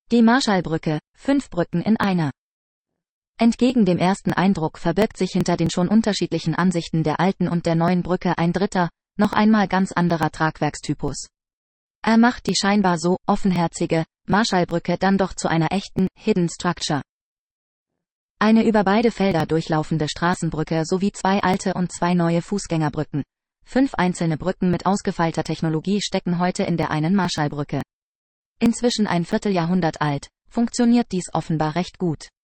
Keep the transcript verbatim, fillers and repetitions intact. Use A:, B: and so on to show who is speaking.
A: Die Marschallbrücke, fünf Brücken in einer. Entgegen dem ersten Eindruck verbirgt sich hinter den schon unterschiedlichen Ansichten der alten und der neuen Brücke ein dritter, noch einmal ganz anderer Tragwerkstypus. Er macht die scheinbar so offenherzige Marschallbrücke dann doch zu einer echten Hidden Structure. Eine über beide Felder durchlaufende Straßenbrücke sowie zwei alte und zwei neue Fußgängerbrücken. Fünf einzelne Brücken mit ausgefeilter Technologie stecken heute in der einen Marschallbrücke. Inzwischen ein Vierteljahrhundert alt, funktioniert dies offenbar recht gut.